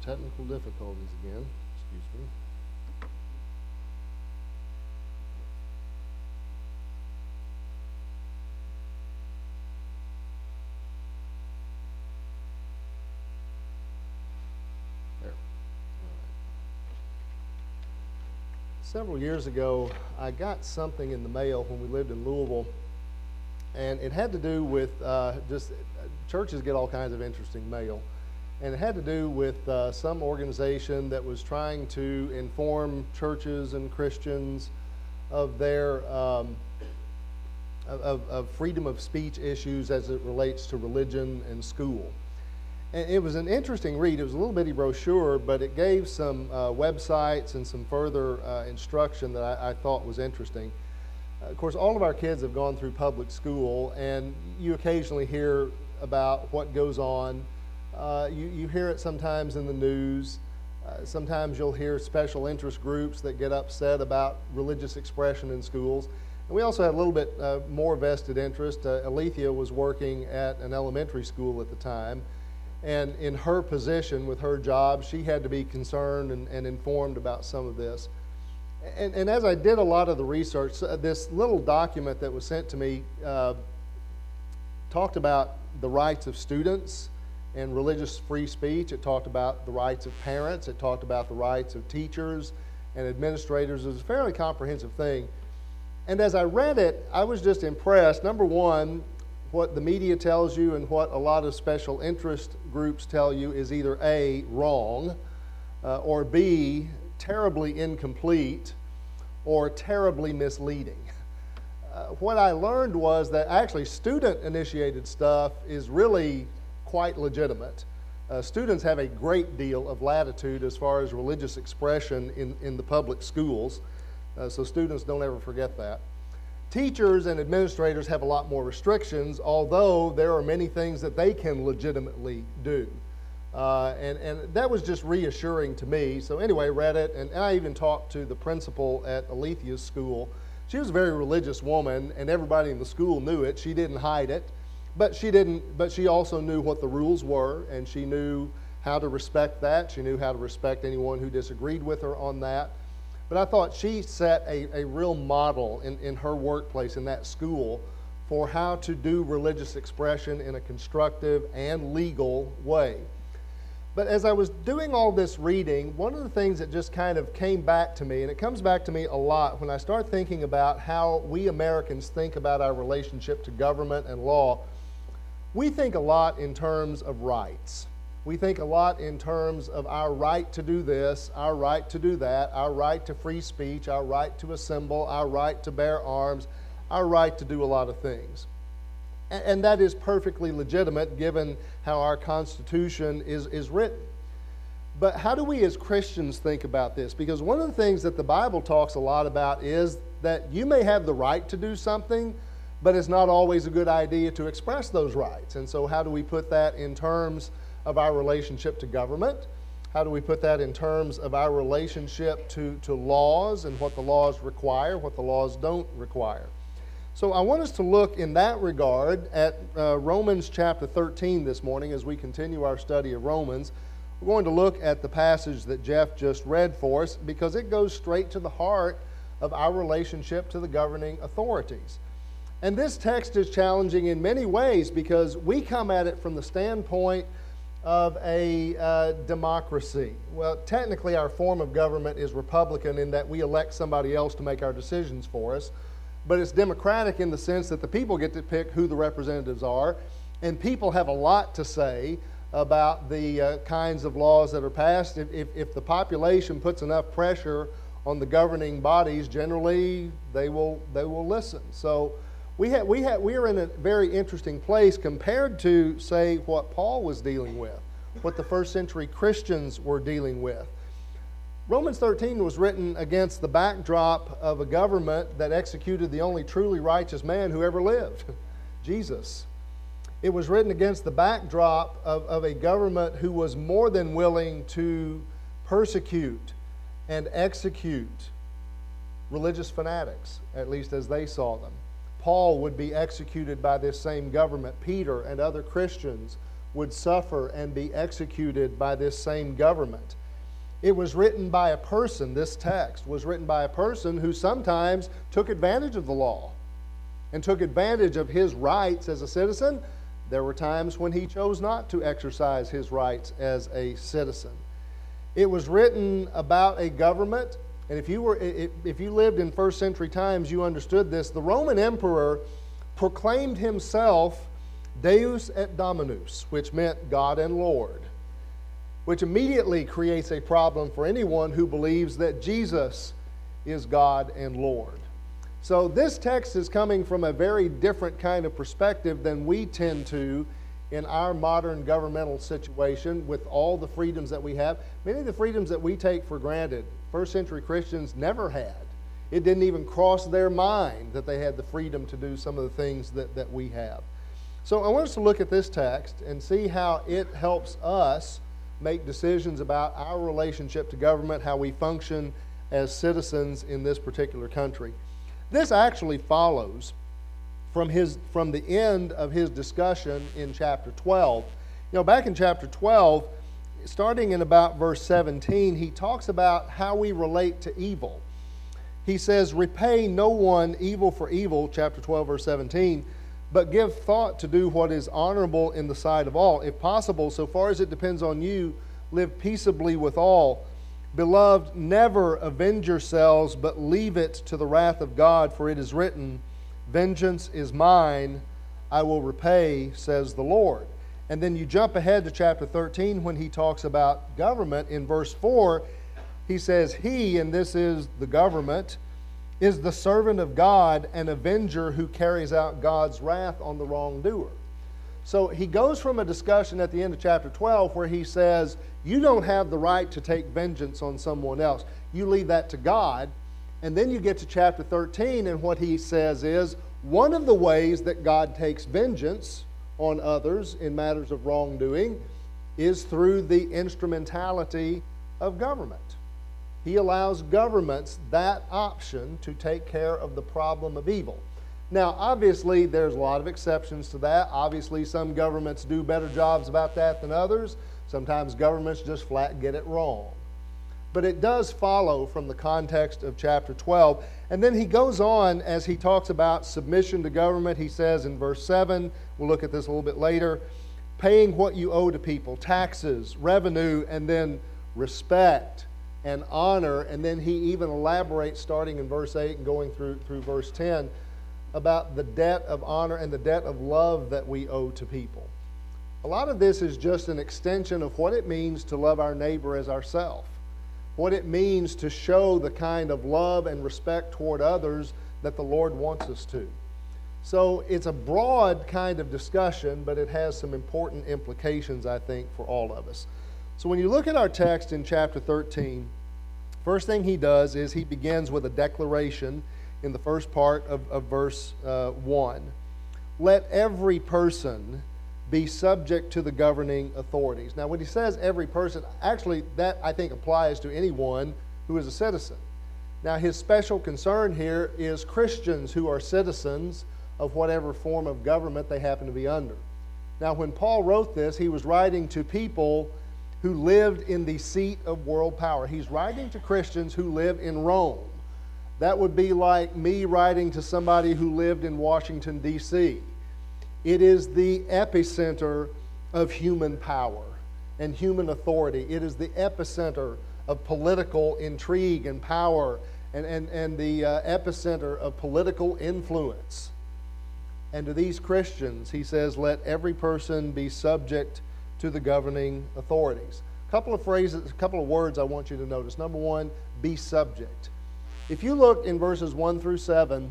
technical difficulties again. Excuse me. There. All right. Several years ago, I got something in the mail when we lived in Louisville, and it had to do with churches get all kinds of interesting mail. And it had to do with some organization that was trying to inform churches and Christians of their of freedom of speech issues as it relates to religion and school. And it was an interesting read. It was a little bitty brochure, but it gave some websites and some further instruction that I thought was interesting. Of course, all of our kids have gone through public school, and you occasionally hear about what goes on. You hear it sometimes in the news. Sometimes you'll hear special interest groups that get upset about religious expression in schools. And we also had a little bit more vested interest. Alethea was working at an elementary school at the time. And in her position with her job, she had to be concerned and informed about some of this. And as I did a lot of the research, this little document that was sent to me talked about the rights of students and religious free speech. It talked about the rights of parents. It talked about the rights of teachers and administrators. It was a fairly comprehensive thing. And as I read it, I was just impressed. Number one, what the media tells you and what a lot of special interest groups tell you is either A, wrong, or B, terribly incomplete, or terribly misleading. What I learned was that actually student-initiated stuff is really quite legitimate. Students have a great deal of latitude as far as religious expression in the public schools, so students don't ever forget that. Teachers and administrators have a lot more restrictions, although there are many things that they can legitimately do. And that was just reassuring to me. So anyway, read it, and I even talked to the principal at Alethea's school. She was a very religious woman, and everybody in the school knew it. She didn't hide it. But she also knew what the rules were, and she knew how to respect that. She knew how to respect anyone who disagreed with her on that. But I thought she set a real model in her workplace in that school for how to do religious expression in a constructive and legal way. But as I was doing all this reading, one of the things that just kind of came back to me, and it comes back to me a lot when I start thinking about how we Americans think about our relationship to government and law. We think a lot in terms of rights. We think a lot in terms of our right to do this, our right to do that, our right to free speech, our right to assemble, our right to bear arms, our right to do a lot of things. And that is perfectly legitimate given how our Constitution is written. But how do we as Christians think about this? Because one of the things that the Bible talks a lot about is that you may have the right to do something, but it's not always a good idea to express those rights. And so how do we put that in terms of our relationship to government? How do we put that in terms of our relationship to laws and what the laws require, what the laws don't require? So I want us to look in that regard at Romans chapter 13 this morning as we continue our study of Romans. We're going to look at the passage that Jeff just read for us because it goes straight to the heart of our relationship to the governing authorities. And this text is challenging in many ways because we come at it from the standpoint of a democracy. Well, technically our form of government is Republican in that we elect somebody else to make our decisions for us, but it's democratic in the sense that the people get to pick who the representatives are, and people have a lot to say about the kinds of laws that are passed. If the population puts enough pressure on the governing bodies, generally they will listen. So we are in a very interesting place compared to, say, what Paul was dealing with, what the first century Christians were dealing with. Romans 13 was written against the backdrop of a government that executed the only truly righteous man who ever lived, Jesus. It was written against the backdrop of a government who was more than willing to persecute and execute religious fanatics, at least as they saw them. Paul would be executed by this same government. Peter and other Christians would suffer and be executed by this same government. It was written by a person, this text was written by a person who sometimes took advantage of the law and took advantage of his rights as a citizen. There were times when he chose not to exercise his rights as a citizen. It was written about a government, and if you lived in first century times, you understood this. The Roman emperor proclaimed himself Deus et Dominus, which meant God and Lord, which immediately creates a problem for anyone who believes that Jesus is God and Lord. So this text is coming from a very different kind of perspective than we tend to in our modern governmental situation with all the freedoms that we have. Many of the freedoms that we take for granted, first century Christians never had. It didn't even cross their mind that they had the freedom to do some of the things that we have. So I want us to look at this text and see how it helps us make decisions about our relationship to government, how we function as citizens in this particular country. This actually follows from the end of his discussion in chapter 12. You know, back in chapter 12, starting in about verse 17, he talks about how we relate to evil. He says, "Repay no one evil for evil," chapter 12, verse 17, "but give thought to do what is honorable in the sight of all. If possible, so far as it depends on you, live peaceably with all. Beloved, never avenge yourselves, but leave it to the wrath of God, for it is written, 'Vengeance is mine, I will repay, says the Lord.'" And then you jump ahead to chapter 13 when he talks about government. In verse 4, he says, "He," and this is the government, "is the servant of God, an avenger who carries out God's wrath on the wrongdoer." So he goes from a discussion at the end of chapter 12 where he says, you don't have the right to take vengeance on someone else. You leave that to God. And then you get to chapter 13, and what he says is, one of the ways that God takes vengeance on others in matters of wrongdoing is through the instrumentality of government. He allows governments that option to take care of the problem of evil. Now, obviously, there's a lot of exceptions to that. Obviously, some governments do better jobs about that than others. Sometimes governments just flat get it wrong. But it does follow from the context of chapter 12. And then he goes on as he talks about submission to government. He says in verse 7, we'll look at this a little bit later, paying what you owe to people, taxes, revenue, and then respect and honor. And then he even elaborates starting in verse 8 and going through verse 10 about the debt of honor and the debt of love that we owe to people. A lot of this is just an extension of what it means to love our neighbor as ourselves, what it means to show the kind of love and respect toward others that the Lord wants us to. So it's a broad kind of discussion, but it has some important implications, I think, for all of us. So when you look at our text in chapter 13, first thing he does is he begins with a declaration in the first part of verse 1. Let every person be subject to the governing authorities. Now, when he says every person, actually that I think applies to anyone who is a citizen. Now, his special concern here is Christians who are citizens of whatever form of government they happen to be under. Now, when Paul wrote this, he was writing to people who lived in the seat of world power. He's writing to Christians who live in Rome. That would be like me writing to somebody who lived in Washington, D.C. It is the epicenter of human power and human authority. It is the epicenter of political intrigue and power and the epicenter of political influence. And to these Christians, he says, let every person be subject to the governing authorities. A couple of phrases, a couple of words I want you to notice. Number one, be subject. If you look in verses 1 through 7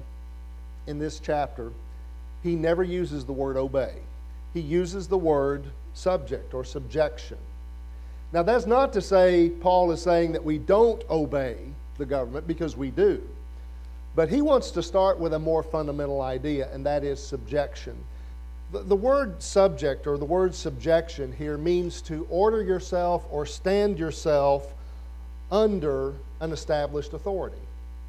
in this chapter, he never uses the word obey. He uses the word subject or subjection. Now, that's not to say Paul is saying that we don't obey the government, because we do. But he wants to start with a more fundamental idea, and that is subjection. The word subject or the word subjection here means to order yourself or stand yourself under an established authority.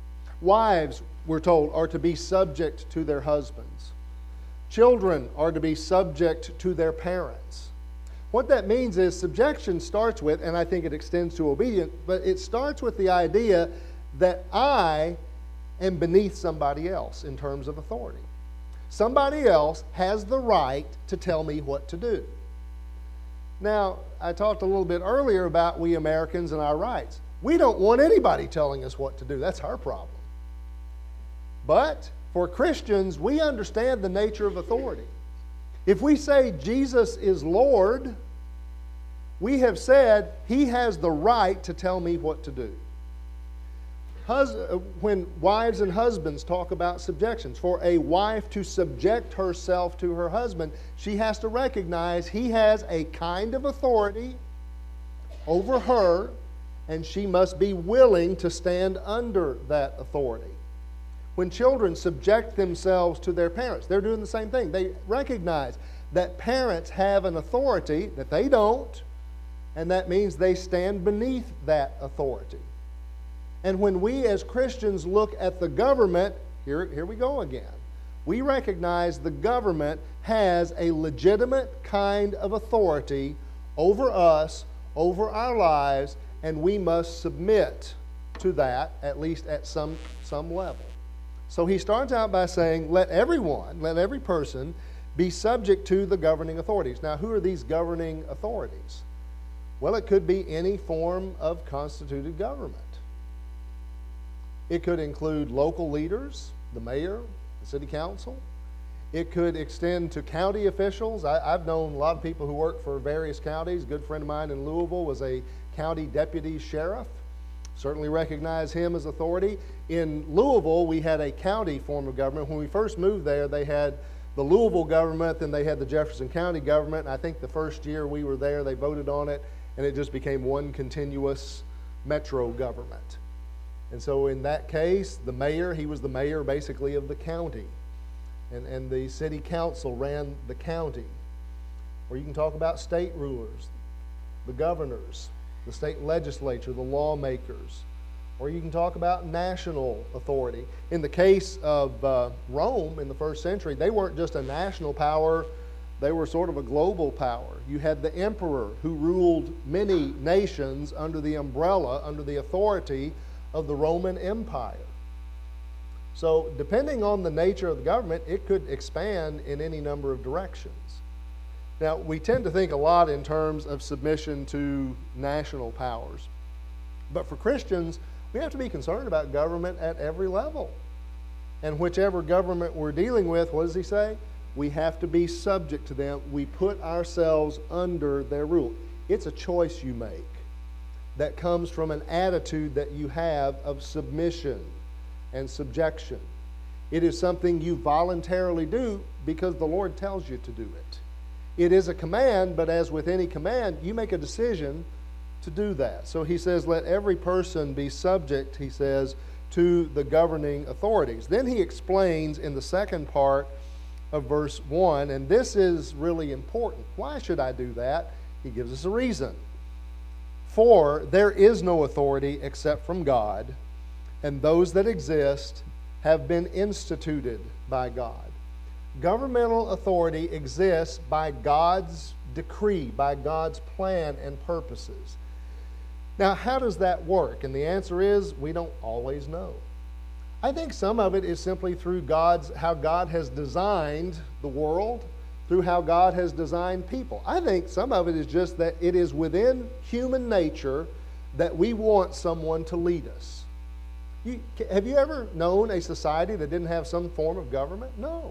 Wives, we're told, are to be subject to their husbands. Children are to be subject to their parents. What that means is subjection starts with, and I think it extends to obedience, but it starts with the idea that I am beneath somebody else in terms of authority. Somebody else has the right to tell me what to do. Now, I talked a little bit earlier about we Americans and our rights. We don't want anybody telling us what to do. That's our problem. But for Christians, we understand the nature of authority. If we say Jesus is Lord, we have said He has the right to tell me what to do. When wives and husbands talk about subjections, for a wife to subject herself to her husband, she has to recognize he has a kind of authority over her, and she must be willing to stand under that authority. When children subject themselves to their parents, they're doing the same thing. They recognize that parents have an authority that they don't, and that means they stand beneath that authority. And when we as Christians look at the government, here we go again. We recognize the government has a legitimate kind of authority over us, over our lives, and we must submit to that, at least at some level. So he starts out by saying, let every person be subject to the governing authorities. Now, who are these governing authorities? Well, it could be any form of constituted government. It could include local leaders, the mayor, the city council. It could extend to county officials. I've known a lot of people who work for various counties. A good friend of mine in Louisville was a county deputy sheriff. Certainly recognize him as authority. In Louisville, we had a county form of government. When we first moved there, they had the Louisville government, then they had the Jefferson County government. And I think the first year we were there, they voted on it, and it just became one continuous metro government. And so in that case, the mayor, he was the mayor basically of the county. And the city council ran the county. Or you can talk about state rulers, the governors, the state legislature, the lawmakers. Or you can talk about national authority. In the case of Rome in the first century, they weren't just a national power, they were sort of a global power. You had the emperor who ruled many nations under the umbrella, under the authority of the Roman Empire. So depending on the nature of the government, it could expand in any number of directions. Now, we tend to think a lot in terms of submission to national powers. But for Christians, we have to be concerned about government at every level. And whichever government we're dealing with, what does he say? We have to be subject to them. We put ourselves under their rule. It's a choice you make that comes from an attitude that you have of submission and subjection. It is something you voluntarily do because the Lord tells you to do it. It is a command, but as with any command, you make a decision to do that. So he says, let every person be subject, he says, to the governing authorities. Then he explains in the second part of verse 1, and this is really important. Why should I do that? He gives us a reason. For there is no authority except from God, and those that exist have been instituted by God. Governmental authority exists by God's decree, by God's plan and purposes. Now, how does that work? And the answer is, we don't always know. I think some of it is simply through how God has designed the world, through how God has designed people. I think some of it is just that it is within human nature that we want someone to lead us. Have you ever known a society that didn't have some form of government? No.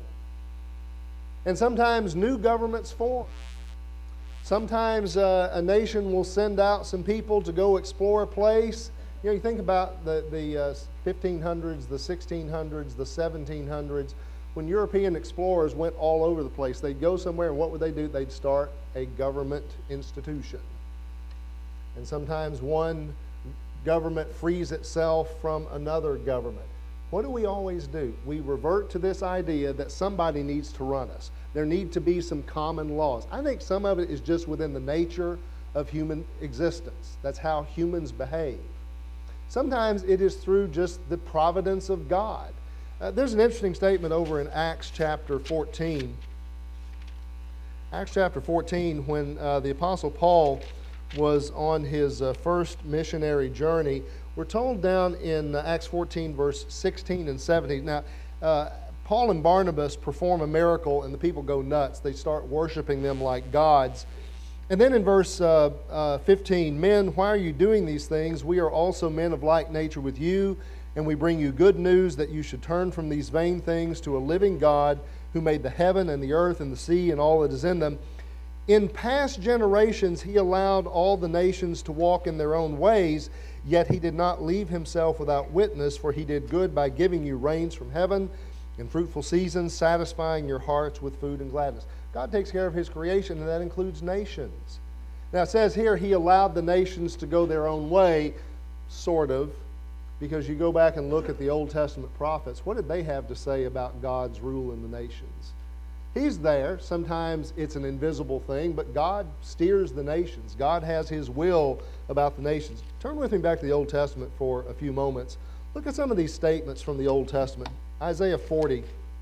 And sometimes new governments form. Sometimes a nation will send out some people to go explore a place. You know, you think about the 1500s, the 1600s, the 1700s. When European explorers went all over the place, they'd go somewhere, and what would they do? They'd start a government institution. And sometimes one government frees itself from another government. What do we always do? We revert to this idea that somebody needs to run us. There need to be some common laws. I think some of it is just within the nature of human existence. That's how humans behave. Sometimes it is through just the providence of God. There's an interesting statement over in Acts chapter 14. Acts chapter 14, when the Apostle Paul was on his first missionary journey, we're told down in Acts 14, verse 16 and 17. Now, Paul and Barnabas perform a miracle, and the people go nuts. They start worshiping them like gods. And then in verse 15, men, why are you doing these things? We are also men of like nature with you, and we bring you good news that you should turn from these vain things to a living God who made the heaven and the earth and the sea and all that is in them. In past generations, he allowed all the nations to walk in their own ways, yet he did not leave himself without witness, for he did good by giving you rains from heaven in fruitful seasons, satisfying your hearts with food and gladness. God takes care of his creation, and that includes nations. Now it says here he allowed the nations to go their own way, sort of, because you go back and look at the Old Testament prophets. What did they have to say about God's rule in the nations? He's there. Sometimes it's an invisible thing, but God steers the nations. God has his will about the nations. Turn with me back to the Old Testament for a few moments. Look at some of these statements from the Old Testament. Isaiah 40.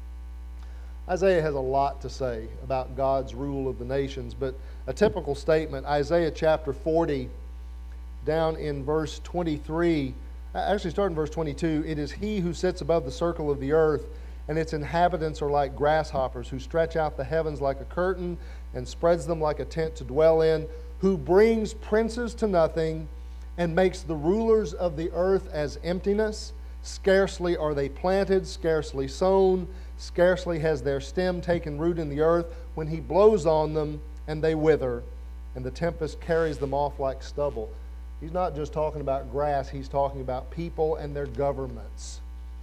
Isaiah has a lot to say about God's rule of the nations, but a typical statement, Isaiah chapter 40, down in verse 23, actually start in verse 22, it is he who sits above the circle of the earth, and its inhabitants are like grasshoppers, who stretch out the heavens like a curtain and spreads them like a tent to dwell in, who brings princes to nothing and makes the rulers of the earth as emptiness. Scarcely are they planted, scarcely sown, scarcely has their stem taken root in the earth, when he blows on them and they wither, and the tempest carries them off like stubble. He's not just talking about grass, he's talking about people and their governments.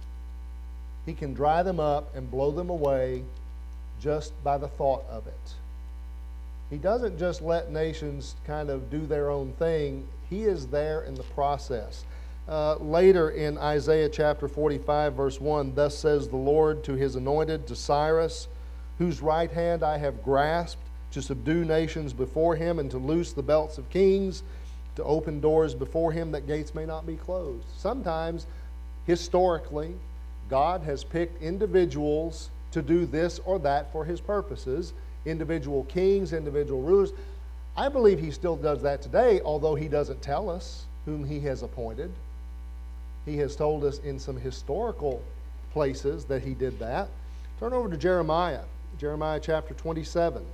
He can dry them up and blow them away just by the thought of it. He doesn't just let nations kind of do their own thing. He is there in the process. Later in Isaiah chapter 45, verse 1, thus says the Lord to his anointed, to Cyrus, whose right hand I have grasped, to subdue nations before him, and to loose the belts of kings, to open doors before him that gates may not be closed. Sometimes, historically, God has picked individuals to do this or that for his purposes, individual kings, individual rulers. I believe he still does that today, although he doesn't tell us whom he has appointed. He has told us in some historical places that he did that. Turn over to Jeremiah, Jeremiah chapter 27.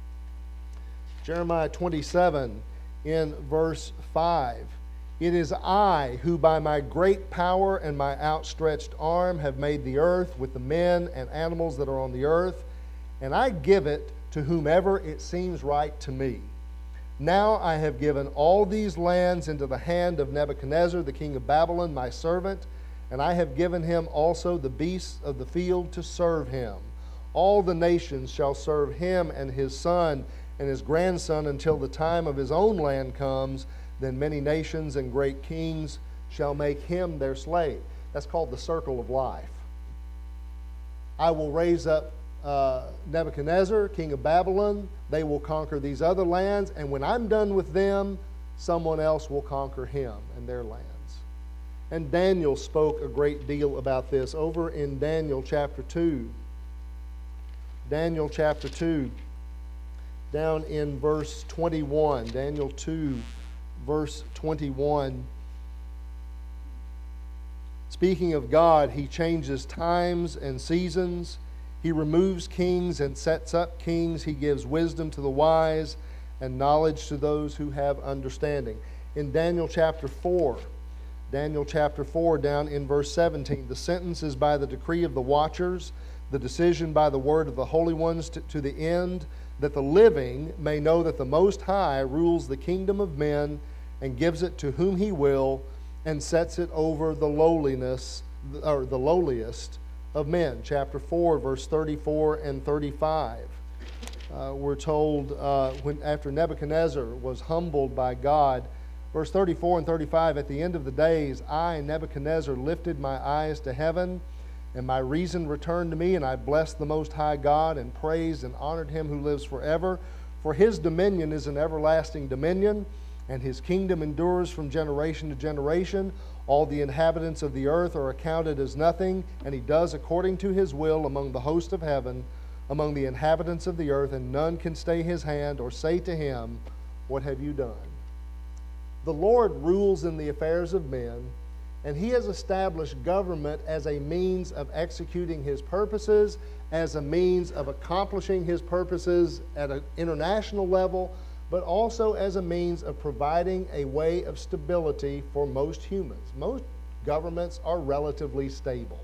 Jeremiah 27 in verse 5. It is I who by my great power and my outstretched arm have made the earth with the men and animals that are on the earth, and I give it to whomever it seems right to me. Now I have given all these lands into the hand of Nebuchadnezzar, the king of Babylon, my servant, and I have given him also the beasts of the field to serve him. All the nations shall serve him and his son and his grandson until the time of his own land comes. Then many nations and great kings shall make him their slave. That's called the circle of life. I will raise up Nebuchadnezzar, king of Babylon. They will conquer these other lands, and when I'm done with them, someone else will conquer him and their lands. And Daniel spoke a great deal about this over in Daniel chapter 2. Daniel chapter 2, down in verse 21. Daniel 2, verse 21. Speaking of God, he changes times and seasons. He removes kings and sets up kings. He gives wisdom to the wise and knowledge to those who have understanding. In Daniel chapter 4, down in verse 17, the sentence is by the decree of the watchers, the decision by the word of the holy ones, to the end that the living may know that the Most High rules the kingdom of men and gives it to whom he will, and sets it over the lowliest of men. Chapter 4, verse 34 and 35. We're told when after Nebuchadnezzar was humbled by God, verse 34 and 35, at the end of the days, I, Nebuchadnezzar, lifted my eyes to heaven, and my reason returned to me, and I blessed the Most High God, and praised and honored him who lives forever. For his dominion is an everlasting dominion, and his kingdom endures from generation to generation. All the inhabitants of the earth are accounted as nothing, and he does according to his will among the host of heaven. among the inhabitants of the earth, and none can stay his hand or say to him, what have you done? The Lord rules in the affairs of men, and he has established government as a means of executing his purposes, as a means of accomplishing his purposes at an international level, but also as a means of providing a way of stability for most humans. Most governments are relatively stable.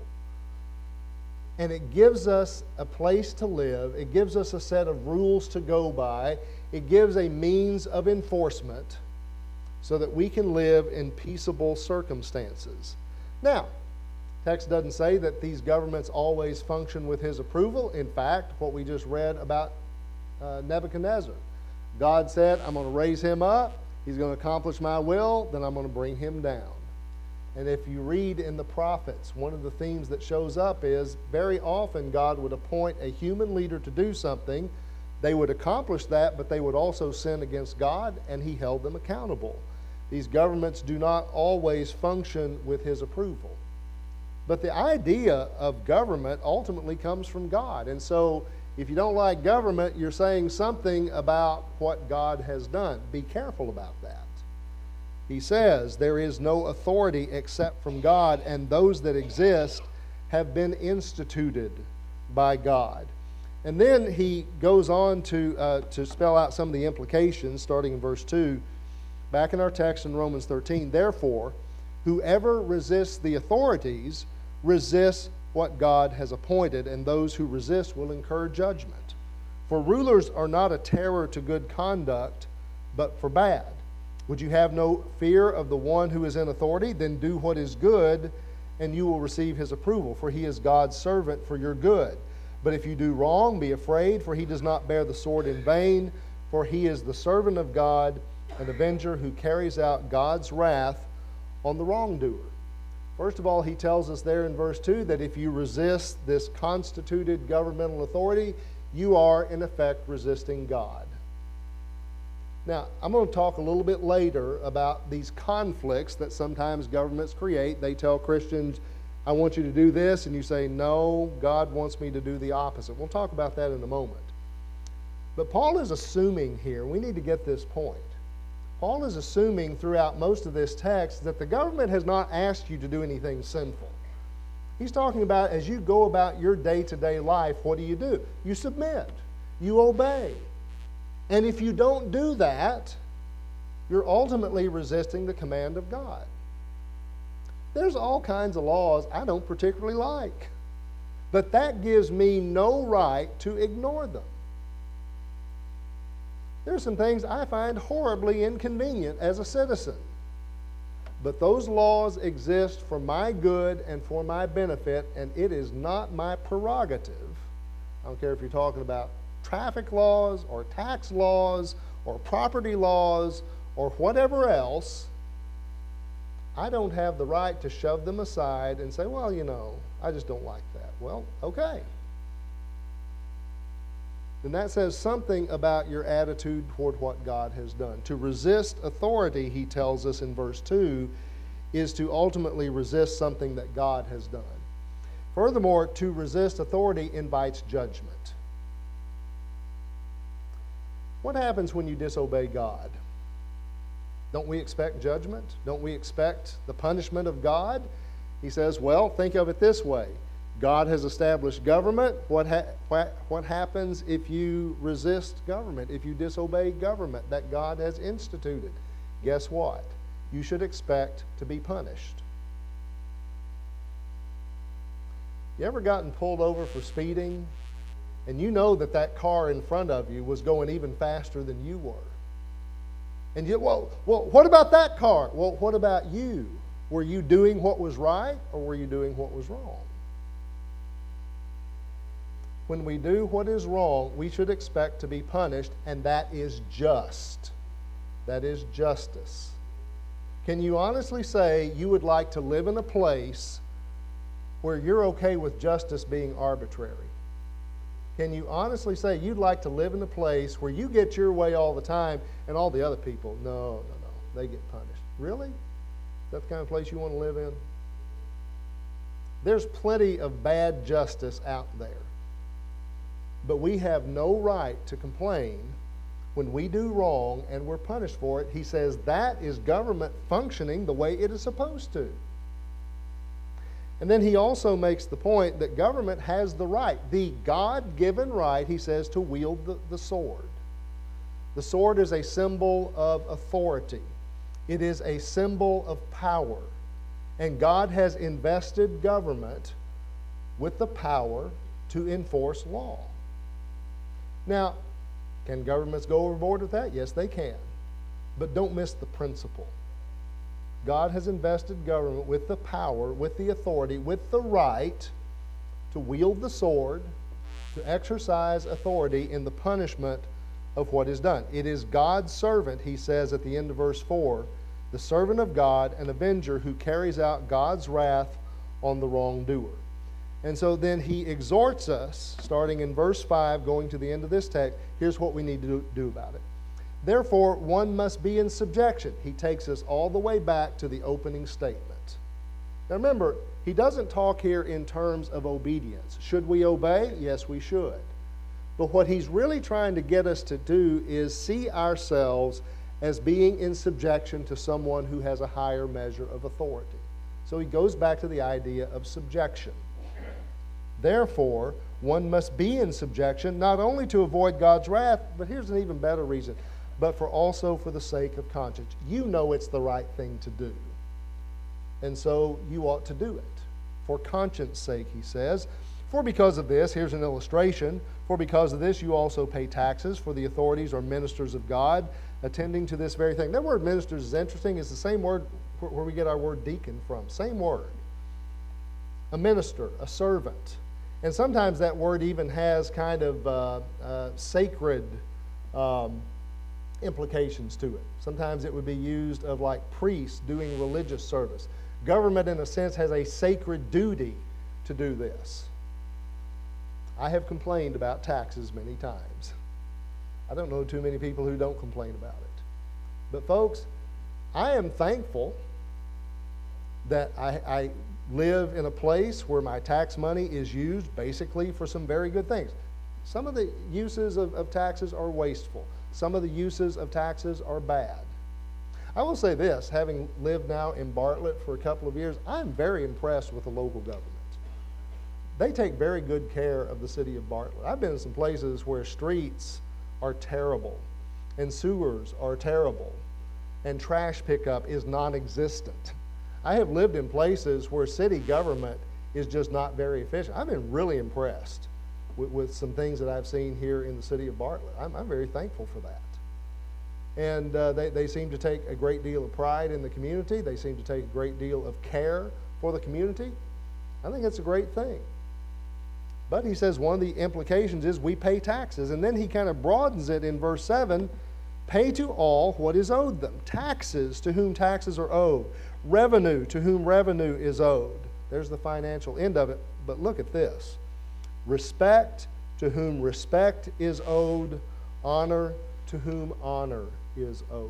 And it gives us a place to live. It gives us a set of rules to go by. It gives a means of enforcement so that we can live in peaceable circumstances. Now, text doesn't say that these governments always function with his approval. In fact, what we just read about Nebuchadnezzar, God said, I'm going to raise him up, he's going to accomplish my will, then I'm going to bring him down. And if you read in the prophets, one of the themes that shows up is very often God would appoint a human leader to do something. They would accomplish that, but they would also sin against God, and he held them accountable. These governments do not always function with his approval. But the idea of government ultimately comes from God. And so if you don't like government, you're saying something about what God has done. Be careful about that. He says there is no authority except from God, and those that exist have been instituted by God. And then he goes on to spell out some of the implications, starting in verse 2. Back in our text in Romans 13, therefore, whoever resists the authorities resists what God has appointed, and those who resist will incur judgment. For rulers are not a terror to good conduct, but for bad. Would you have no fear of the one who is in authority? Then do what is good, and you will receive his approval, for he is God's servant for your good. But if you do wrong, be afraid, for he does not bear the sword in vain, for he is the servant of God, an avenger who carries out God's wrath on the wrongdoer. First of all, he tells us there in verse 2 that if you resist this constituted governmental authority, you are in effect resisting God. Now, I'm going to talk a little bit later about these conflicts that sometimes governments create. They tell Christians, I want you to do this, and you say, no, God wants me to do the opposite. We'll talk about that in a moment. But Paul is assuming here, we need to get this point. Paul is assuming throughout most of this text that the government has not asked you to do anything sinful. He's talking about as you go about your day-to-day life, what do? You submit. You obey. And if you don't do that, you're ultimately resisting the command of God. There's all kinds of laws I don't particularly like, but that gives me no right to ignore them. There's some things I find horribly inconvenient as a citizen, but those laws exist for my good and for my benefit, and it is not my prerogative. I don't care if you're talking about traffic laws or tax laws or property laws or whatever else. I don't have the right to shove them aside and say, well, I just don't like that. Well, okay. Then that says something about your attitude toward what God has done. To resist authority, he tells us in verse 2, is to ultimately resist something that God has done. Furthermore, to resist authority invites judgment. What happens when you disobey God? Don't we expect judgment? Don't we expect the punishment of God? He says, well, think of it this way. God has established government. What happens if you resist government, if you disobey government that God has instituted? Guess what? You should expect to be punished. You ever gotten pulled over for speeding, and you know that car in front of you was going even faster than you were? And you, well, what about that car? Well, what about you? Were you doing what was right, or were you doing what was wrong? When we do what is wrong, we should expect to be punished, and that is just. That is justice. Can you honestly say you would like to live in a place where you're okay with justice being arbitrary? Can you honestly say you'd like to live in a place where you get your way all the time and all the other people, no, they get punished? Really? Is that the kind of place you want to live in? There's plenty of bad justice out there. But we have no right to complain when we do wrong and we're punished for it. He says that is government functioning the way it is supposed to. And then he also makes the point that government has the right, the God-given right, he says, to wield the sword. The sword is a symbol of authority. It is a symbol of power. And God has invested government with the power to enforce law. Now, can governments go overboard with that? Yes, they can. But don't miss the principle. God has invested government with the power, with the authority, with the right to wield the sword, to exercise authority in the punishment of what is done. It is God's servant, he says at the end of verse 4, the servant of God, an avenger who carries out God's wrath on the wrongdoer. And so then he exhorts us, starting in verse 5, going to the end of this text, here's what we need to do about it. Therefore, one must be in subjection. He takes us all the way back to the opening statement. Now remember, he doesn't talk here in terms of obedience. Should we obey? Yes, we should. But what he's really trying to get us to do is see ourselves as being in subjection to someone who has a higher measure of authority. So he goes back to the idea of subjection. Therefore, one must be in subjection, not only to avoid God's wrath, but here's an even better reason, but also for the sake of conscience. You know it's the right thing to do. And so you ought to do it. For conscience sake, he says. For because of this, here's an illustration, for because of this you also pay taxes, for the authorities are ministers of God, attending to this very thing. That word ministers is interesting. It's the same word where we get our word deacon from. Same word. A minister, a servant. And sometimes that word even has kind of sacred implications to it. Sometimes it would be used of like priests doing religious service. Government, in a sense, has a sacred duty to do this. I have complained about taxes many times. I don't know too many people who don't complain about it. But folks, I am thankful that I live in a place where my tax money is used basically for some very good things. Some of the uses of taxes are wasteful. Some of the uses of taxes are bad. I will say this, having lived now in Bartlett for a couple of years, I'm very impressed with the local government. They take very good care of the city of Bartlett. I've been in some places where streets are terrible, and sewers are terrible, and trash pickup is non-existent. I have lived in places where city government is just not very efficient. I've been really impressed with some things that I've seen here in the city of Bartlett. I'm very thankful for that. And they seem to take a great deal of pride in the community. They seem to take a great deal of care for the community. I think it's a great thing. But he says one of the implications is we pay taxes. And then he kind of broadens it in verse 7, pay to all what is owed them. Taxes to whom taxes are owed. Revenue to whom revenue is owed. There's the financial end of it. But look at this. Respect to whom respect is owed. Honor to whom honor is owed.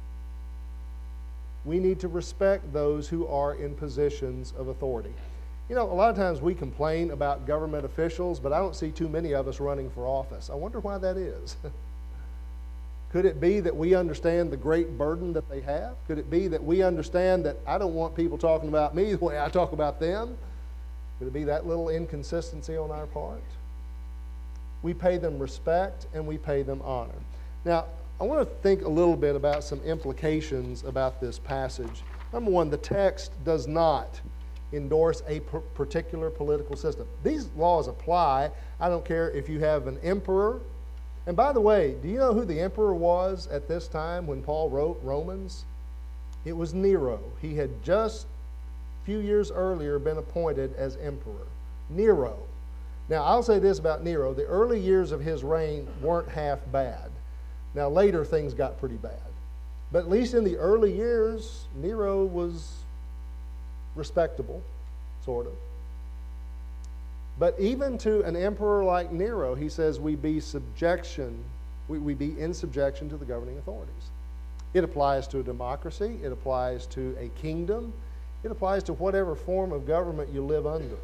We need to respect those who are in positions of authority. You know, a lot of times we complain about government officials, but I don't see too many of us running for office. I wonder why that is. Could it be that we understand the great burden that they have? Could it be that we understand that I don't want people talking about me the way I talk about them? Could it be that little inconsistency on our part? We pay them respect and we pay them honor. Now, I want to think a little bit about some implications about this passage. Number one, the text does not endorse a particular political system. These laws apply. I don't care if you have an emperor. And by the way, do you know who the emperor was at this time when Paul wrote Romans? It was Nero. He had just a few years earlier been appointed as emperor. Nero. Now, I'll say this about Nero. The early years of his reign weren't half bad. Now, later things got pretty bad. But at least in the early years, Nero was respectable, sort of. But even to an emperor like Nero, he says we be in subjection to the governing authorities. It applies to a democracy. It applies to a kingdom. It applies to whatever form of government you live under.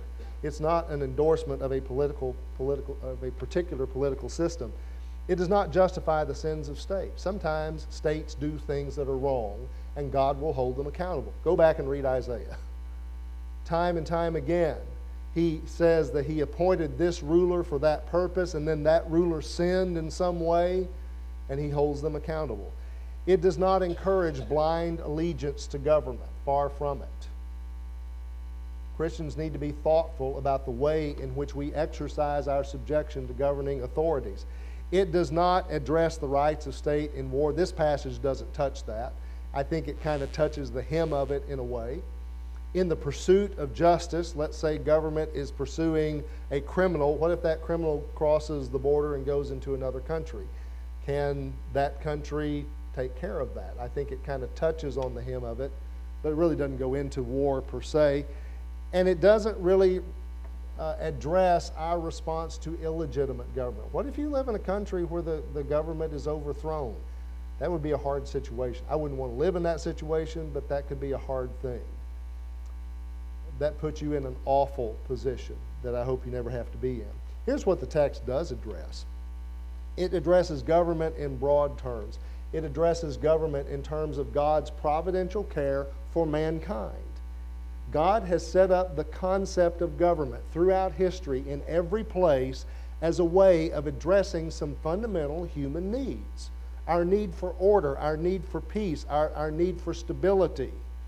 It's not an endorsement of a particular political system. It does not justify the sins of states. Sometimes states do things that are wrong, and God will hold them accountable. Go back and read Isaiah. Time and time again, he says that he appointed this ruler for that purpose, and then that ruler sinned in some way, and he holds them accountable. It does not encourage blind allegiance to government. Far from it. Christians need to be thoughtful about the way in which we exercise our subjection to governing authorities. It does not address the rights of state in war. This passage doesn't touch that. I think it kind of touches the hem of it in a way. In the pursuit of justice, let's say government is pursuing a criminal. What if that criminal crosses the border and goes into another country? Can that country take care of that? I think it kind of touches on the hem of it, but it really doesn't go into war per se. And it doesn't really address our response to illegitimate government. What if you live in a country where the government is overthrown? That would be a hard situation. I wouldn't want to live in that situation, but that could be a hard thing. That puts you in an awful position that I hope you never have to be in. Here's what the text does address. It addresses government in broad terms. It addresses government in terms of God's providential care for mankind. God has set up the concept of government throughout history in every place as a way of addressing some fundamental human needs. Our need for order, our need for peace, our need for stability.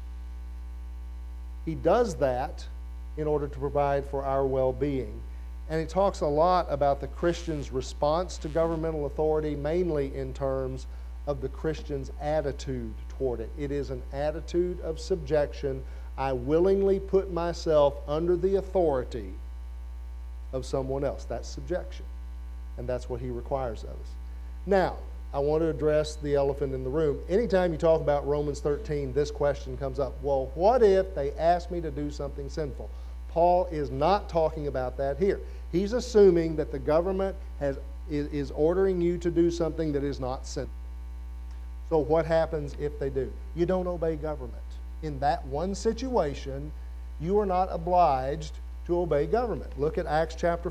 He does that in order to provide for our well-being. And he talks a lot about the Christian's response to governmental authority, mainly in terms of the Christian's attitude toward it. It is an attitude of subjection. I willingly put myself under the authority of someone else. That's subjection. And that's what he requires of us. Now, I want to address the elephant in the room. Anytime you talk about Romans 13, this question comes up. Well, what if they ask me to do something sinful? Paul is not talking about that here. He's assuming that the government is ordering you to do something that is not sinful. So what happens if they do? You don't obey government. In that one situation, you are not obliged to obey government. Look at Acts chapter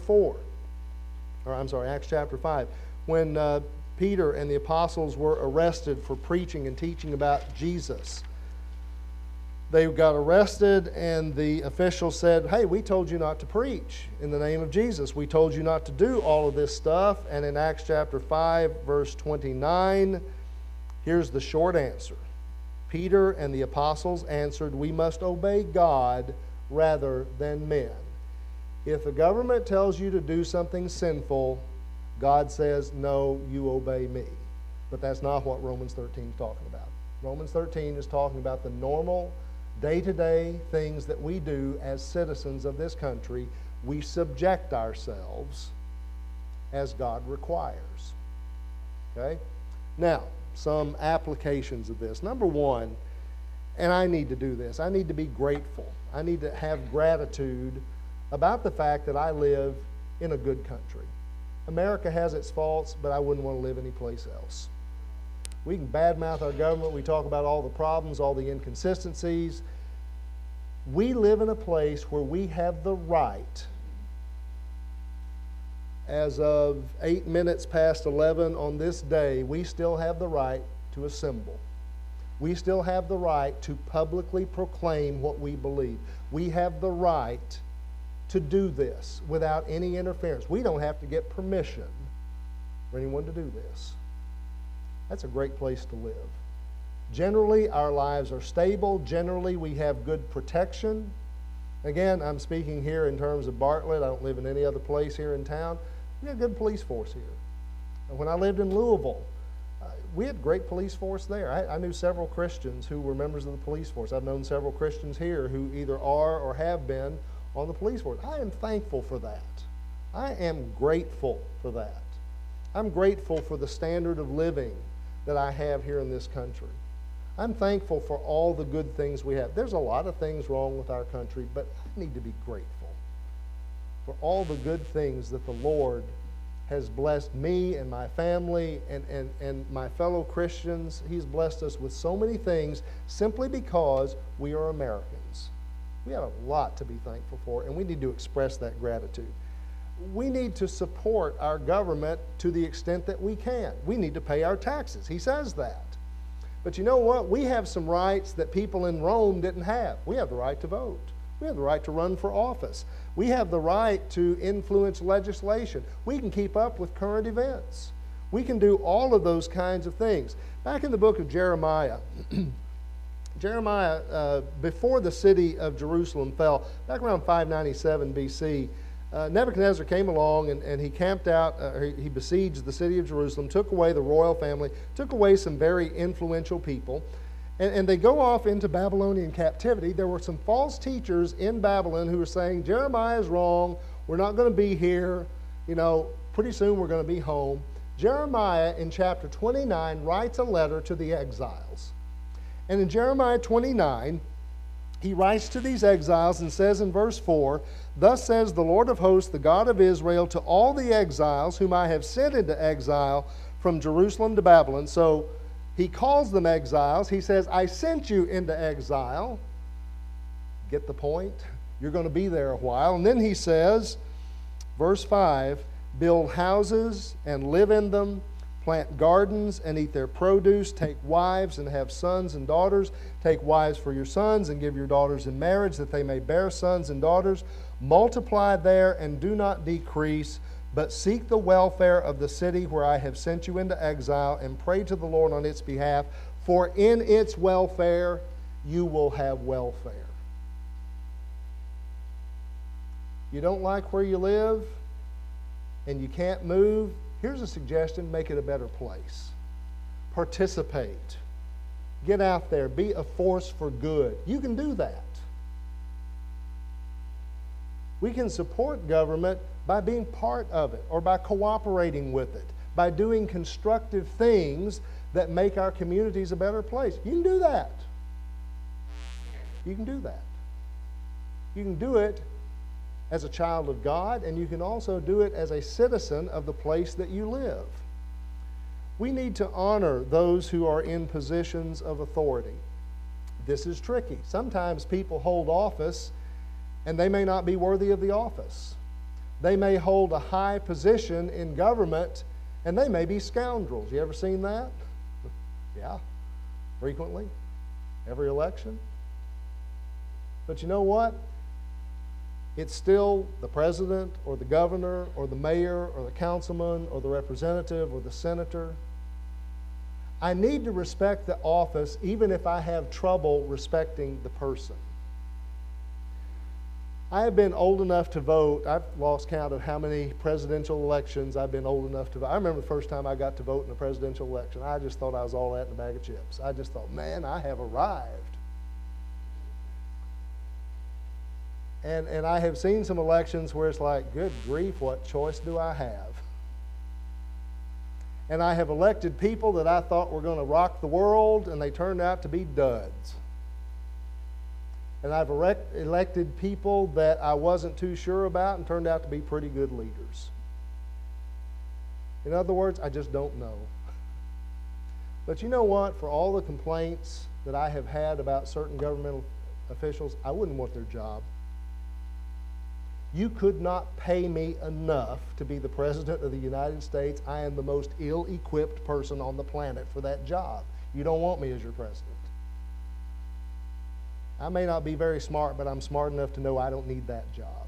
5. When Peter and the apostles were arrested for preaching and teaching about Jesus, they got arrested and the officials said, hey, we told you not to preach in the name of Jesus. We told you not to do all of this stuff. And in Acts chapter 5, verse 29, here's the short answer. Peter and the apostles answered, we must obey God rather than men. If the government tells you to do something sinful, God says, no, you obey me. But that's not what Romans 13 is talking about. Romans 13 is talking about the normal, day-to-day things that we do as citizens of this country. We subject ourselves as God requires. Okay? Now, some applications of this. Number one, and I need to do this, I need to be grateful. I need to have gratitude about the fact that I live in a good country. America has its faults, but I wouldn't want to live anyplace else. We can badmouth our government. We talk about all the problems, all the inconsistencies. We live in a place where we have the right, as of 8 minutes past 11 on this day, we still have the right to assemble. We still have the right to publicly proclaim what we believe. We have the right to do this without any interference. We don't have to get permission for anyone to do this. That's a great place to live. Generally, our lives are stable. Generally, we have good protection. Again, I'm speaking here in terms of Bartlett. I don't live in any other place here in town. We have a good police force here. When I lived in Louisville, we had a great police force there. I knew several Christians who were members of the police force. I've known several Christians here who either are or have been on the police force. I am thankful for that. I am grateful for that. I'm grateful for the standard of living that I have here in this country. I'm thankful for all the good things we have. There's a lot of things wrong with our country, but I need to be grateful for all the good things that the Lord has blessed me and my family and my fellow Christians. He's blessed us with so many things simply because we are Americans. We have a lot to be thankful for, and we need to express that gratitude. We need to support our government to the extent that we can. We need to pay our taxes. He says that. But you know what? We have some rights that people in Rome didn't have. We have the right to vote. We have the right to run for office. We have the right to influence legislation. We can keep up with current events. We can do all of those kinds of things. Back in the book of Jeremiah, Jeremiah, before the city of Jerusalem fell, back around 597 BC, Nebuchadnezzar came along and he camped out, he besieged the city of Jerusalem, took away the royal family, took away some very influential people, and they go off into Babylonian captivity. There were some false teachers in Babylon who were saying, Jeremiah is wrong, we're not going to be here, pretty soon we're going to be home. Jeremiah in chapter 29 writes a letter to the exiles. And in Jeremiah 29, he writes to these exiles and says in verse 4, "Thus says the Lord of hosts, the God of Israel, to all the exiles whom I have sent into exile from Jerusalem to Babylon." So he calls them exiles. He says, I sent you into exile. Get the point? You're going to be there a while. And then he says, verse 5, "Build houses and live in them, plant gardens and eat their produce, take wives and have sons and daughters, take wives for your sons and give your daughters in marriage that they may bear sons and daughters. Multiply there and do not decrease, but seek the welfare of the city where I have sent you into exile and pray to the Lord on its behalf, for in its welfare you will have welfare." You don't like where you live and you can't move? Here's a suggestion: make it a better place. Participate. Get out there. Be a force for good. You can do that. We can support government by being part of it or by cooperating with it, by doing constructive things that make our communities a better place. You can do that. You can do that. You can do it as a child of God, and you can also do it as a citizen of the place that you live. We need to honor those who are in positions of authority. This is tricky. Sometimes people hold office and they may not be worthy of the office. They may hold a high position in government and they may be scoundrels. You ever seen that? Yeah, frequently. Every election. But you know what? It's still the president or the governor or the mayor or the councilman or the representative or the senator. I need to respect the office even if I have trouble respecting the person. I have been old enough to vote. I've lost count of how many presidential elections I've been old enough to vote. I remember the first time I got to vote in a presidential election. I just thought I was all that in a bag of chips. I just thought, man, I have arrived. And I have seen some elections where it's like, good grief, what choice do I have? And I have elected people that I thought were going to rock the world, and they turned out to be duds. And I've elected people that I wasn't too sure about and turned out to be pretty good leaders. In other words, I just don't know. But you know what? For all the complaints that I have had about certain governmental officials, I wouldn't want their job. You could not pay me enough to be the President of the United States. I am the most ill-equipped person on the planet for that job. You don't want me as your president. I may not be very smart, but I'm smart enough to know I don't need that job.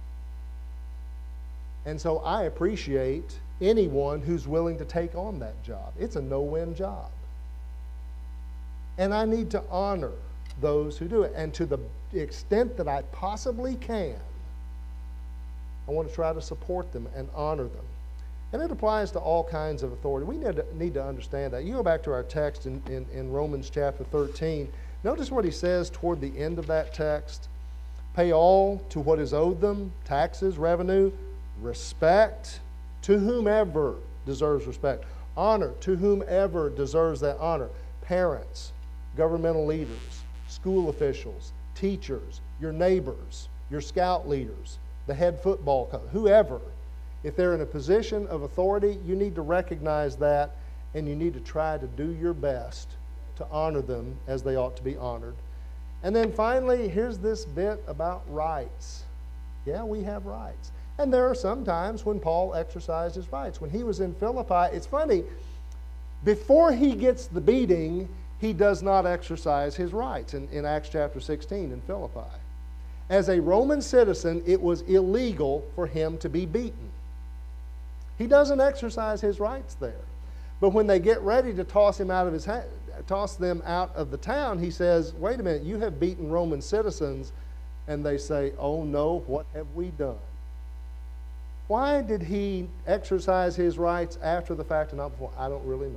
And so I appreciate anyone who's willing to take on that job. It's a no-win job. And I need to honor those who do it. And to the extent that I possibly can, I want to try to support them and honor them. And it applies to all kinds of authority. We need to understand that. You go back to our text in Romans chapter 13. Notice what he says toward the end of that text. Pay all to what is owed them, taxes, revenue, respect to whomever deserves respect, honor to whomever deserves that honor. Parents, governmental leaders, school officials, teachers, your neighbors, your scout leaders, the head football coach, whoever. If they're in a position of authority, you need to recognize that, and you need to try to do your best to honor them as they ought to be honored. And then finally, here's this bit about rights. Yeah, we have rights. And there are some times when Paul exercised his rights. When he was in Philippi, it's funny, before he gets the beating, he does not exercise his rights in Acts chapter 16 in Philippi. As a Roman citizen, it was illegal for him to be beaten. He doesn't exercise his rights there. But when they get ready to toss them out of the town, he says, wait a minute, you have beaten Roman citizens. And they say, oh no, what have we done? Why did he exercise his rights after the fact and not before? I don't really know.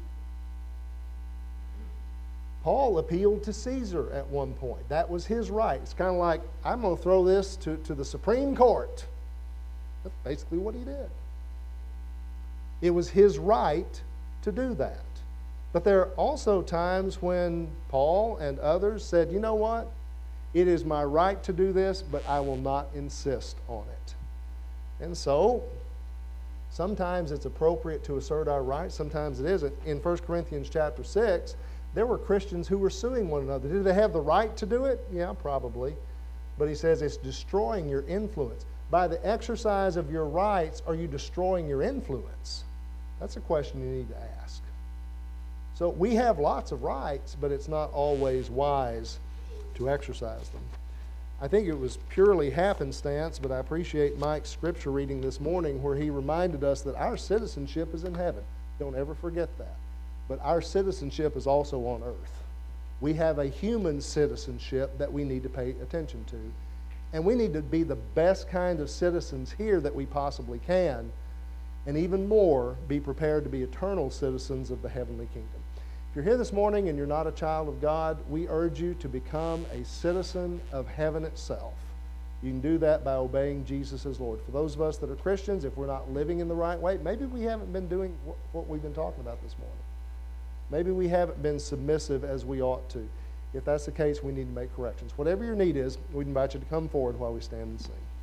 Paul appealed to Caesar at one point. That was his right. It's kind of like, I'm going to throw this to the Supreme Court. That's basically what he did. It was his right to do that. But there are also times when Paul and others said, you know what? It is my right to do this, but I will not insist on it. And so, sometimes it's appropriate to assert our rights, sometimes it isn't. In 1 Corinthians chapter 6, there were Christians who were suing one another. Did they have the right to do it? Yeah, probably. But he says it's destroying your influence. By the exercise of your rights, are you destroying your influence? That's a question you need to ask. So we have lots of rights, but it's not always wise to exercise them. I think it was purely happenstance, but I appreciate Mike's scripture reading this morning where he reminded us that our citizenship is in heaven. Don't ever forget that. But our citizenship is also on earth. We have a human citizenship that we need to pay attention to. And we need to be the best kind of citizens here that we possibly can, and even more, be prepared to be eternal citizens of the heavenly kingdom. If you're here this morning and you're not a child of God, we urge you to become a citizen of heaven itself. You can do that by obeying Jesus as Lord. For those of us that are Christians, if we're not living in the right way, maybe we haven't been doing what we've been talking about this morning. Maybe we haven't been submissive as we ought to. If that's the case, we need to make corrections. Whatever your need is, we'd invite you to come forward while we stand and sing.